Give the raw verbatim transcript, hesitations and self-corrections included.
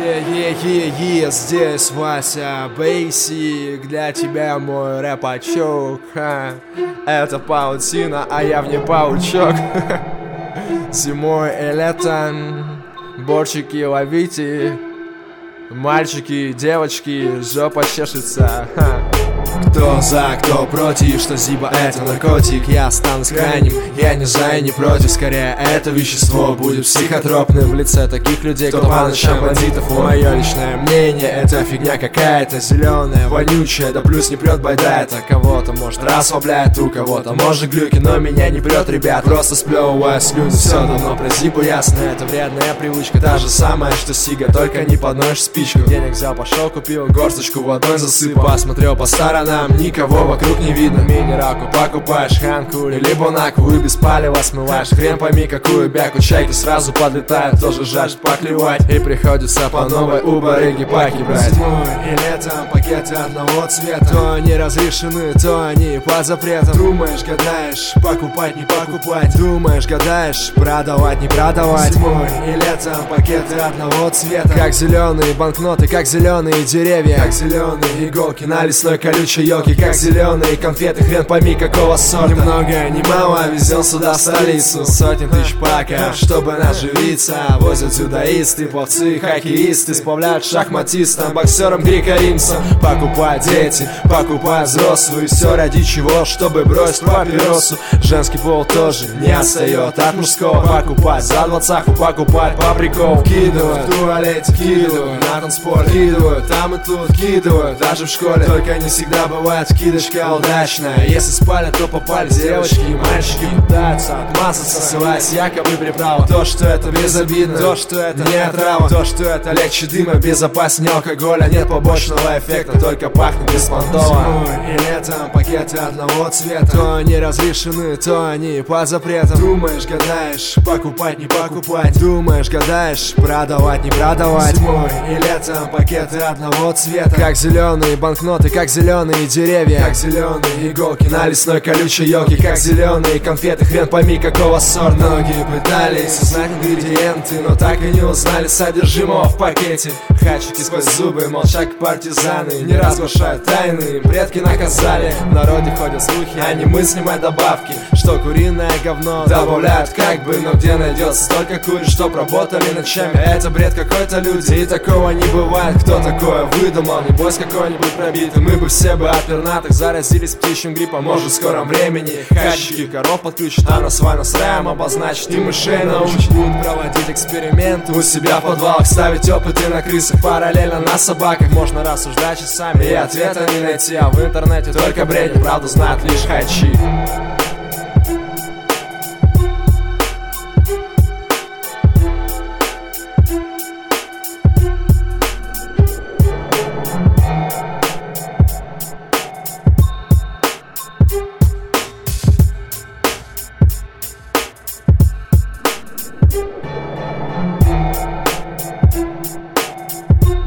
Е-е-е-е, здесь Вася Бейсик, для тебя мой рэпачок. Это паутина, а я в ней паучок. Зимой и летом борчики ловите, мальчики, девочки, жопа чешется. Кто за, кто против, что зиба это наркотик. Я останусь крайним, я не за и не против. Скорее это вещество будет психотропным в лице таких людей, кто по ночам бандитов. Мое личное мнение, это фигня какая-то зеленая, вонючая, да плюс не прет байда. Это кого-то может расслабляет, у кого-то может глюки, но меня не прет, ребят. Просто сплевывая слюни, все давно про зибу ясно. Это вредная привычка, та же самая, что сига, только не подносишь спичку. Денег взял, пошел, купил горсточку водой засыпал. Посмотрел по сторонам, никого вокруг не видно. Минералку покупаешь, ханку или бонакву, и без палева смываешь. Хрен пойми какую бяку, чайки сразу подлетают, тоже жажд поклевать. И приходится по новой у барыги паки брать. Зимой и летом пакеты одного цвета, то они разрешены, то они под запретом. Думаешь, гадаешь, покупать, не покупать. Думаешь, гадаешь, продавать, не продавать. Зимой и летом пакеты одного цвета, как зеленые банкноты, как зеленые деревья, как зеленые иголки на лесной колючей елки, как зеленые конфеты, хрен пойми какого сорта. Ни много, ни мало, везем сюда в столицу. Сотни тысяч паков, чтобы наживиться. Возят дзюдоисты, пловцы, хоккеисты, сплавляют шахматистам, боксерам, греко-римцам. Покупают дети, покупают взрослые. Все ради чего, чтобы бросить папиросу. Женский пол тоже не отстает от мужского. Покупать за двадцаху, покупать по приколу. Вкидывают в туалете, вкидывают на танцпол, вкидывают там и тут, вкидывают даже в школе. Только не всегда бывает кидочка удачная. Если спали, то попали девочки и мальчики. Пытаются отмазаться, ссылаясь якобы приправа. То, что это безобидно, то, что это не отрава, то, что это легче дыма, безопаснее алкоголя. Нет побочного эффекта, только пахнет беспонтово. Зимой и летом пакеты одного цвета, то они разрешены, то они под запретом. Думаешь, гадаешь, покупать, не покупать. Думаешь, гадаешь, продавать, не продавать. Зимой и летом пакеты одного цвета, как зеленые банкноты, как зеленые деревья, как зеленые иголки на лесной колючей елке, как зеленые конфеты, хрен пойми какого сорта. Многие пытались узнать ингредиенты, но так и не узнали содержимого в пакете. Хачики сквозь зубы молчат как партизаны, не разглашают тайны, им предки наказали. В народе ходят слухи о немыслимой добавке, что куриное говно добавляют как бы, но где найдется столько куриц, чтоб работали ночами. Это бред какой-то, люди, и такого не бывает. Кто такое выдумал, небось какой-нибудь пробитый. Мы бы все бы от пернатых заразились птичьим гриппом, может в скором времени. Хачики коров подключат, а нас вально с раем обозначить и мышей научат. Будут проводить эксперименты у себя в подвалах, ставить опыты на крысах, параллельно на собаках. Можно рассуждать часами и ответа не найти, а в интернете только бредни, правду знают лишь хачи.